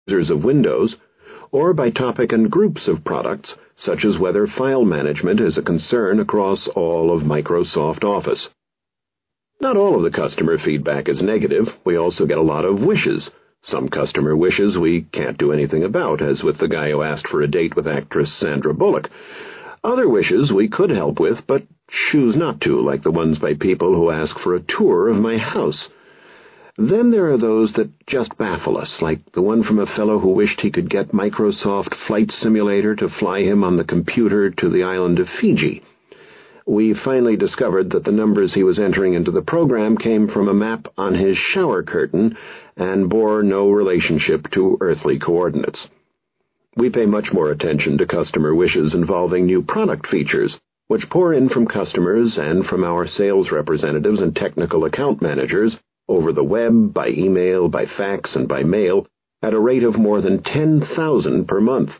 users of Windows, or by topic and groups of products, such as whether file management is a concern across all of Microsoft Office. Not all of the customer feedback is negative. We also get a lot of wishes. Some customer wishes we can't do anything about, as with the guy who asked for a date with actress Sandra Bullock. Other wishes we could help with, but choose not to, like the ones by people who ask for a tour of my house. Then there are those that just baffle us, like the one from a fellow who wished he could get Microsoft Flight Simulator to fly him on the computer to the island of Fiji. We finally discovered that the numbers he was entering into the program came from a map on his shower curtain and bore no relationship to earthly coordinates. We pay much more attention to customer wishes involving new product features, which pour in from customers and from our sales representatives and technical account managers over the web, by email, by fax, and by mail, at a rate of more than 10,000 per month.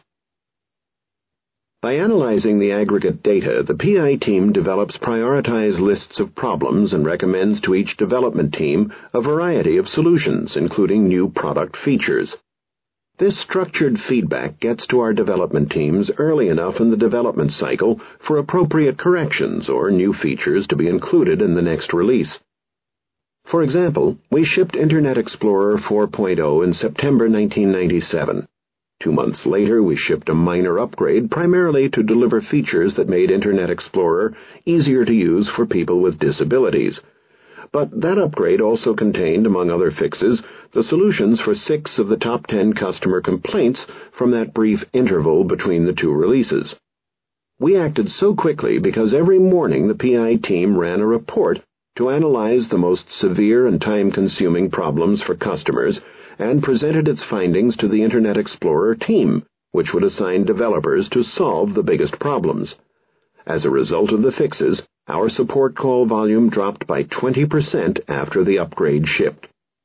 By analyzing the aggregate data, the PI team develops prioritized lists of problems and recommends to each development team a variety of solutions, including new product features. This structured feedback gets to our development teams early enough in the development cycle for appropriate corrections or new features to be included in the next release. For example, we shipped Internet Explorer 4.0 in September 1997. 2 months later, we shipped a minor upgrade primarily to deliver features that made Internet Explorer easier to use for people with disabilities. But that upgrade also contained, among other fixes, the solutions for 6 of the top 10 customer complaints from that brief interval between the 2 releases. We acted so quickly because every morning the PI team ran a report to analyze the most severe and time-consuming problems for customers and presented its findings to the Internet Explorer team, which would assign developers to solve the biggest problems. As a result of the fixes, our support call volume dropped by 20% after the upgrade shipped.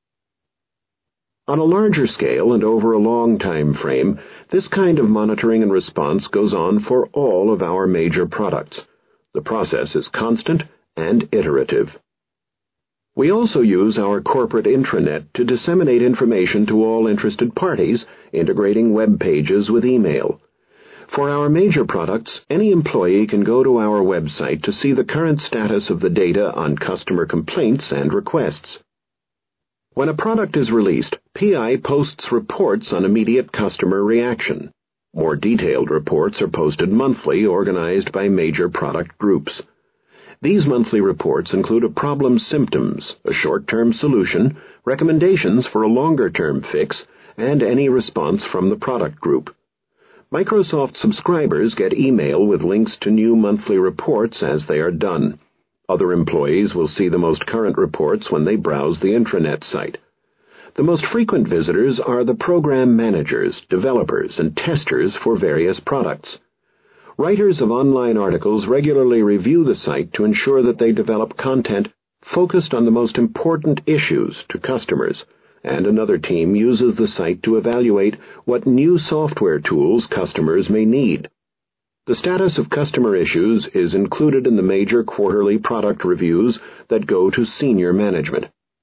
On a larger scale and over a long time frame, this kind of monitoring and response goes on for all of our major products. The process is constant and iterative. We also use our corporate intranet to disseminate information to all interested parties, integrating web pages with email. For our major products, any employee can go to our website to see the current status of the data on customer complaints and requests. When a product is released, PI posts reports on immediate customer reaction. More detailed reports are posted monthly, organized by major product groups. These monthly reports include a problem's symptoms, a short-term solution, recommendations for a longer-term fix, and any response from the product group. Microsoft subscribers get email with links to new monthly reports as they are done. Other employees will see the most current reports when they browse the intranet site. The most frequent visitors are the program managers, developers, and testers for various products. Writers of online articles regularly review the site to ensure that they develop content focused on the most important issues to customers, and another team uses the site to evaluate what new software tools customers may need. The status of customer issues is included in the major quarterly product reviews that go to senior management.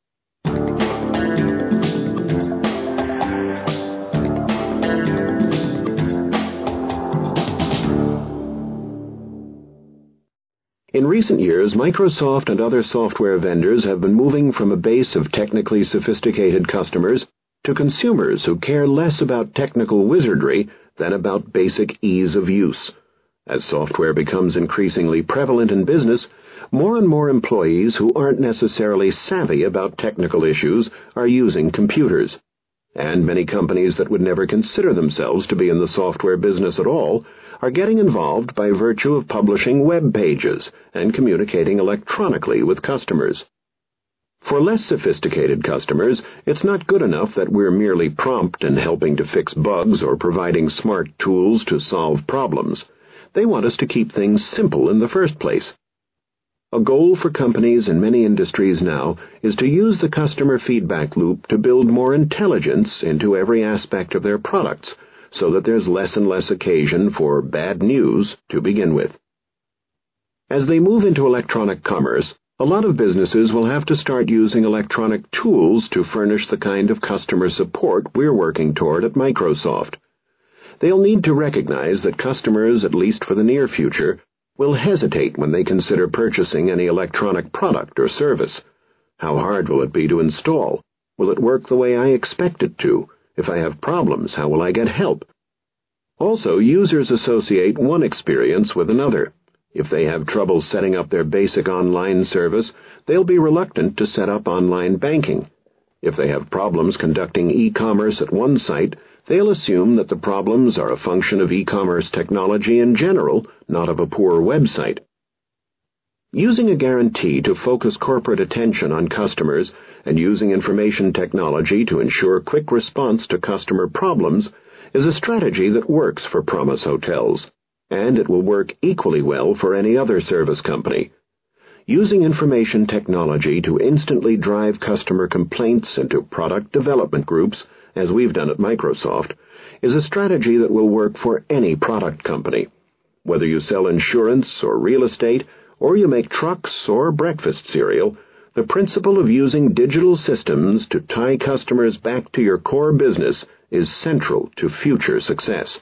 In recent years, Microsoft and other software vendors have been moving from a base of technically sophisticated customers to consumers who care less about technical wizardry than about basic ease of use. As software becomes increasingly prevalent in business, more and more employees who aren't necessarily savvy about technical issues are using computers. And many companies that would never consider themselves to be in the software business at all are getting involved by virtue of publishing web pages and communicating electronically with customers. For less sophisticated customers, it's not good enough that we're merely prompt in helping to fix bugs or providing smart tools to solve problems. They want us to keep things simple in the first place. A goal for companies in many industries now is to use the customer feedback loop to build more intelligence into every aspect of their products, so that there's less and less occasion for bad news to begin with. As they move into electronic commerce, A lot of businesses will have to start using electronic tools to furnish the kind of customer support we're working toward at Microsoft. They'll need to recognize that customers, at least for the near future, will hesitate when they consider purchasing any electronic product or service. How hard will it be to install? Will it work the way I expect it to? If I have problems, how will I get help? Also, users associate one experience with another. If they have trouble setting up their basic online service, they'll be reluctant to set up online banking. If they have problems conducting e-commerce at one site, they'll assume that the problems are a function of e-commerce technology in general, not of a poor website. Using a guarantee to focus corporate attention on customers and using information technology to ensure quick response to customer problems is a strategy that works for Promise Hotels, and it will work equally well for any other service company. Using information technology to instantly drive customer complaints into product development groups, as we've done at Microsoft, is a strategy that will work for any product company. Whether you sell insurance or real estate, or you make trucks or breakfast cereal, the principle of using digital systems to tie customers back to your core business is central to future success.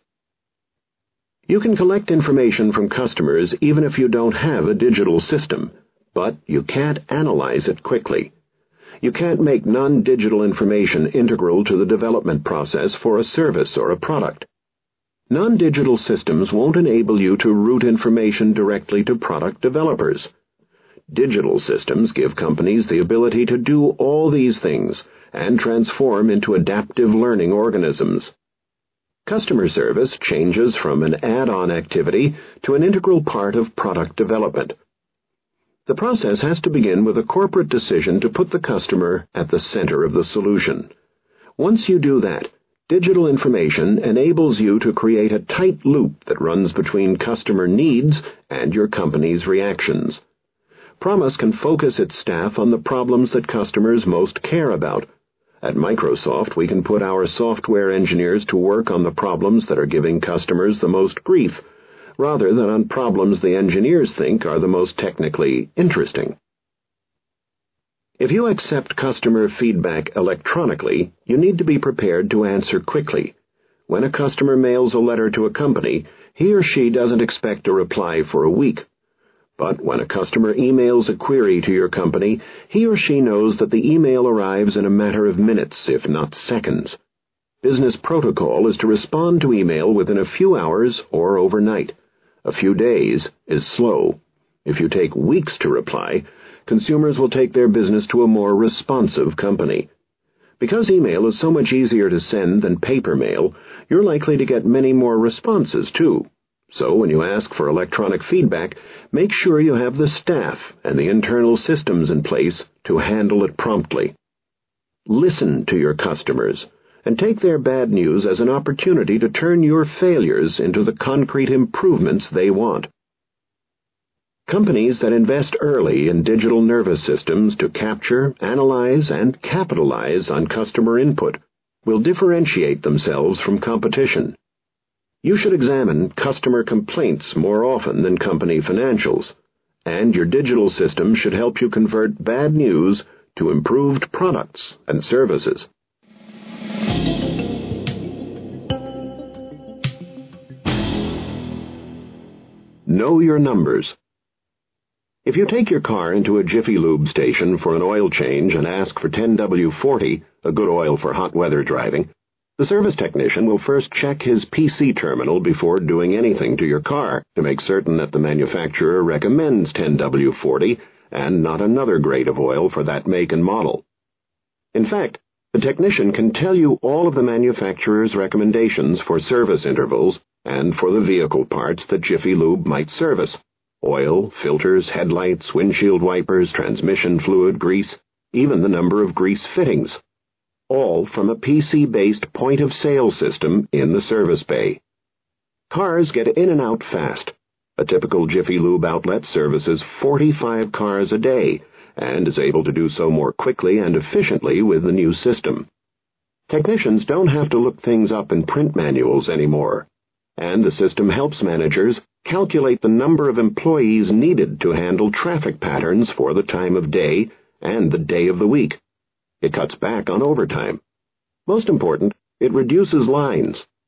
You can collect information from customers even if you don't have a digital system, but you can't analyze it quickly. You can't make non-digital information integral to the development process for a service or a product. Non-digital systems won't enable you to route information directly to product developers. Digital systems give companies the ability to do all these things and transform into adaptive learning organisms. Customer service changes from an add-on activity to an integral part of product development. The process has to begin with a corporate decision to put the customer at the center of the solution. Once you do that, digital information enables you to create a tight loop that runs between customer needs and your company's reactions. Promise can focus its staff on the problems that customers most care about. At Microsoft, we can put our software engineers to work on the problems that are giving customers the most grief, rather than on problems the engineers think are the most technically interesting. If you accept customer feedback electronically, you need to be prepared to answer quickly. When a customer mails a letter to a company, he or she doesn't expect a reply for a week. But when a customer emails a query to your company, he or she knows that the email arrives in a matter of minutes, if not seconds. Business protocol is to respond to email within a few hours or overnight. A few days is slow. If you take weeks to reply, consumers will take their business to a more responsive company. Because email is so much easier to send than paper mail, you're likely to get many more responses, too. So when you ask for electronic feedback, make sure you have the staff and the internal systems in place to handle it promptly. Listen to your customers and take their bad news as an opportunity to turn your failures into the concrete improvements they want. Companies that invest early in digital nervous systems to capture, analyze, and capitalize on customer input will differentiate themselves from competition. You should examine customer complaints more often than company financials, and your digital system should help you convert bad news to improved products and services. Know your numbers. If you take your car into a Jiffy Lube station for an oil change and ask for 10W40, a good oil for hot weather driving, the service technician will first check his PC terminal before doing anything to your car to make certain that the manufacturer recommends 10W40 and not another grade of oil for that make and model. In fact, the technician can tell you all of the manufacturer's recommendations for service intervals and for the vehicle parts that Jiffy Lube might service: oil, filters, headlights, windshield wipers, transmission fluid, grease, even the number of grease fittings. All from a PC-based point-of-sale system in the service bay. Cars get in and out fast. A typical Jiffy Lube outlet services 45 cars a day and is able to do so more quickly and efficiently with the new system. Technicians don't have to look things up in print manuals anymore, and the system helps managers calculate the number of employees needed to handle traffic patterns for the time of day and the day of the week. It cuts back on overtime. Most important, it reduces lines,